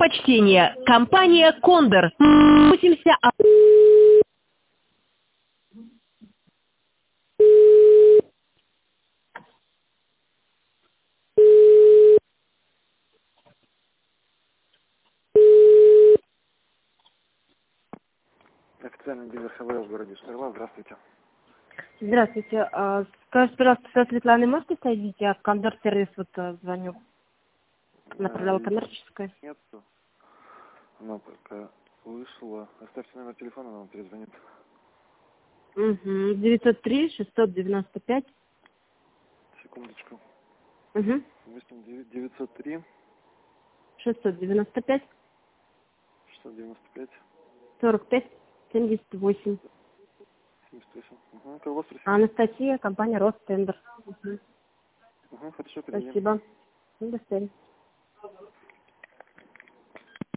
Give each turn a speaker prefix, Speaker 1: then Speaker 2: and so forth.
Speaker 1: почтение. Компания «Кондор». Мучимся о...
Speaker 2: Официальный дилер ХВЛ в городе Штерла. Здравствуйте.
Speaker 3: Здравствуйте. Скажите, пожалуйста, со Светланой можете соединить? Я в Кондор сервис звоню. Направляла коммерческое.
Speaker 2: Нет, она пока вышла. Оставьте номер телефона, она вам перезвонит.
Speaker 3: 903-695.
Speaker 2: Секундочку.
Speaker 3: Угу.
Speaker 2: 903
Speaker 3: 695.
Speaker 2: 695
Speaker 3: 45 78.
Speaker 2: 78. Угу. Кого вас спросить?
Speaker 3: Анастасия, компания Ростендер. Угу.
Speaker 2: Угу, хорошо, передаем.
Speaker 3: Спасибо. До свидания.